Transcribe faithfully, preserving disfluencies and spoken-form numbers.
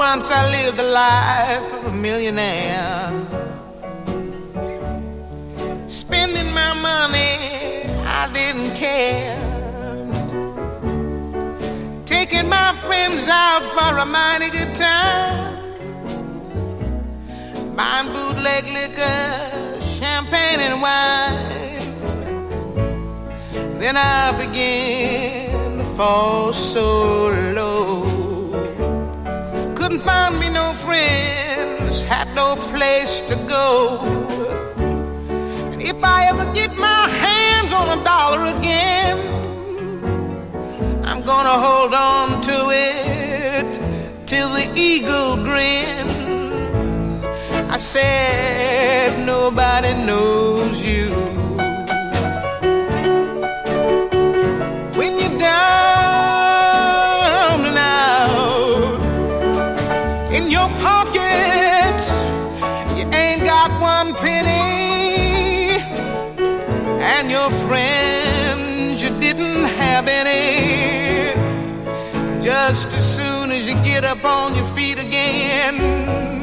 once I lived the life of a millionaire, spending my money, I didn't care, taking my friends out for a mighty good time, buying bootleg liquor, champagne and wine. Then I began to fall so low, couldn't find me no friends, had no place to go. And if I ever get my hands on a dollar again, I'm gonna hold on to it till the eagle grin. I said, nobody knows you when you're down and out. In your pockets, you ain't got one penny, and your friends, you didn't have any. Just as soon as you get up on your feet again,